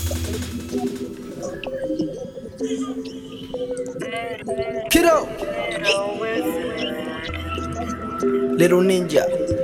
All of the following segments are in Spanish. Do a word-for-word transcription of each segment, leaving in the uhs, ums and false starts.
Kiddo, Little Ninja.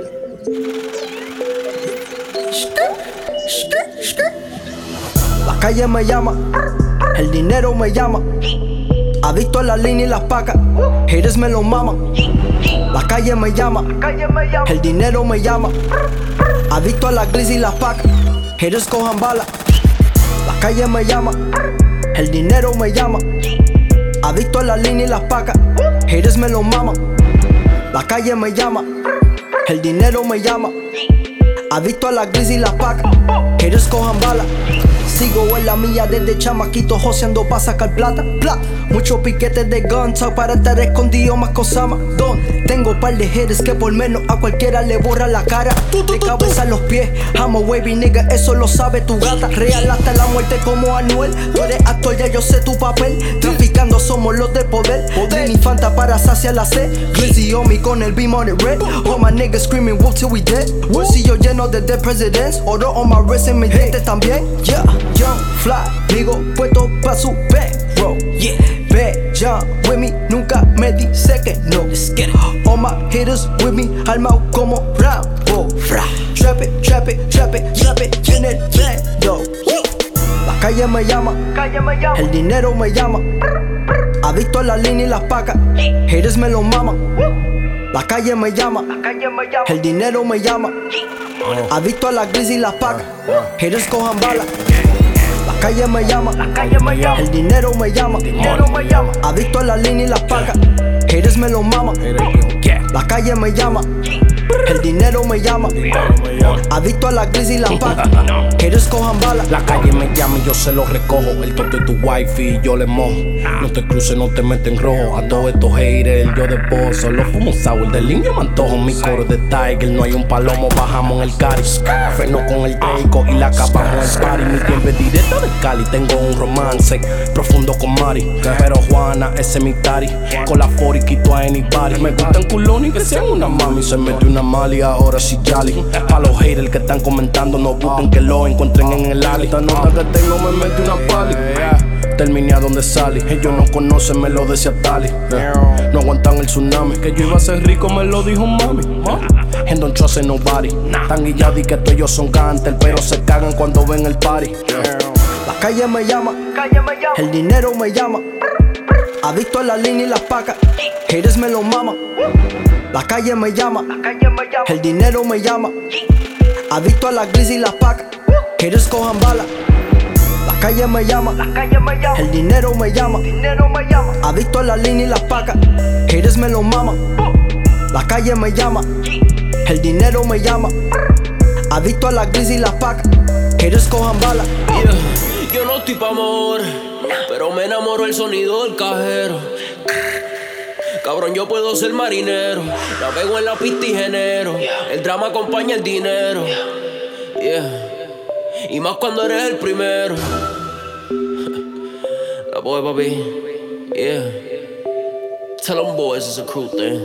La calle me llama, el dinero me llama. Adicto a la línea y las pacas, haters me lo maman. La calle me llama, el dinero me llama. Adicto a la gris y las pacas, haters cojan bala. La calle me llama, el dinero me llama. Adicto a la línea y las pacas, haters me lo maman. La calle me llama, el dinero me llama. Adicto a la gris y las pacas, haters cojan bala. Sigo en la mía desde chamaquito joseando pa' sacar plata, bla. Muchos piquetes de gun talk para estar escondido más cosama. Don, tengo par de haters que por menos a cualquiera le borra la cara. De cabeza a los pies, I'm a wavy nigga, eso lo sabe tu gata. Real hasta la muerte como Anuel. Tú eres actor, ya yo sé tu papel. Traficando somos los de poder. Poder infanta para saciar la sed. Glizzy on me con el beam on it red. All my niggas screaming wolf till we dead. Bolsillo lleno de dead presidents. Oro on my wrist and mi gente también. Yeah, young, fly, digo, puesto pa' su perro. Yeah, bad John with me, nunca me dice que no. Let's get it. All my haters with me, armao como Rambo. Trap it, trap it, trap it, trap it en el bando. La calle me llama, el dinero me llama. Adicto a la línea y las pacas, haters me lo maman. La calle me llama, el dinero me llama. Adicto a la gris y las pacas, haters cojan bala. La calle me llama, el dinero me llama. Adicto a la línea y las pacas, haters me lo maman. La calle me llama, el dinero me llama. Adicto a la gris y las pacas, haters cojan bala. La calle me llama y yo se lo recojo. El tonto es tu wifi y yo le mojo. No te cruces, no te metes en rojo. A todos estos haters yo de voz solo fumo sour. Del niño me antojo mi coro de Tiger. No hay un palomo, bajamos en el cari. Freno con el Draco y la capa con el party. Mi tiempo es directo de Cali. Tengo un romance profundo con Mari. Pero Juana, ese es mi tari. Con la forty quito a anybody. Me gustan culones que sean una mami. Se mete una mali, ahora sí jolly. Pa' los haters que están comentando, no busquen que lo encuentren en el alley. Esta nota que tengo me mete una pali. Terminé a donde salí. Ellos no conocen, me lo decía Tali. No aguantan el tsunami. Que yo iba a ser rico, me lo dijo mami. And don't trust in nobody. Tan guillados y que todos ellos son gantel, pero se cagan cuando ven el party. La calle me llama, el dinero me llama. Adicto a la línea y las pacas, haters me lo maman. La calle me llama, el dinero me llama. Adicto a la gris y las pacas, haters cojan bala. La calle me llama, el dinero me llama. Adicto a la línea y las pacas, haters me lo maman. La calle me llama, el dinero me llama. Adicto a la gris y las pacas, haters cojan bala. Yeah. Yo no estoy pa' amor, pero me enamoro el sonido del cajero. Cabrón, yo puedo ser marinero. Navego en la pista y genero. El drama acompaña el dinero. Yeah. Y más cuando eres el primero. La boy, papi. Yeah. Tell them boys it's a crew thing.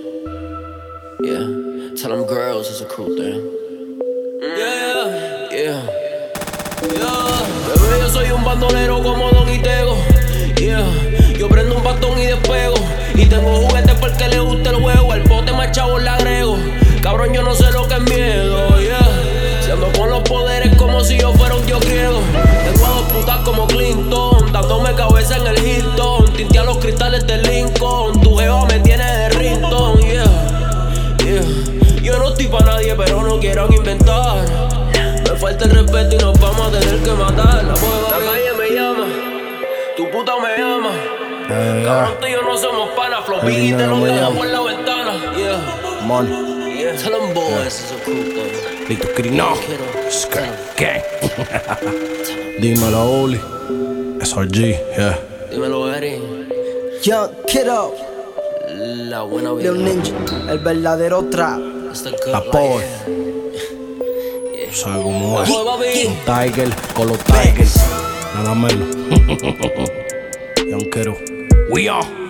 Yeah. Tell them girls it's a crew thing. Yeah, yeah. Yeah. Bebé, yo soy un bandolero como Don Itego. Yeah. Yo prendo un bastón y despego. Y tengo juguetes porque le gusta el juego. Al bote más chavo le agrego. Cabrón, yo no sé lo que es miedo, yeah. Si ando con los poderes como si yo fuera un dios griego. Tengo a dos putas como Clinton, dándome cabeza en el Hilton. Tintea los cristales del Lincoln. Tu jeva me tiene de Rington, yeah, yeah. Yo no estoy pa' nadie, pero no quieran inventar. Me falta el respeto y nos vamos a tener que matar. La, la calle me llama, tu puta me llama. Yeah, cabrón, tú y yo no somos panas. Flow Biggie te lo dejo por la ventana. Yeah. Money. Yeah. Tell them boys it's a crew thing. Lito Crino. ¿Qué? Dímelo, Oli. S R G, yeah. Dímelo, Eri. Young Kiddo, La buena vida. Little Ninja, el verdadero trap. La Power. ¿Sabes cómo es? Un Tiger con los Tigers. Nada menos. Young Kiddo. We are.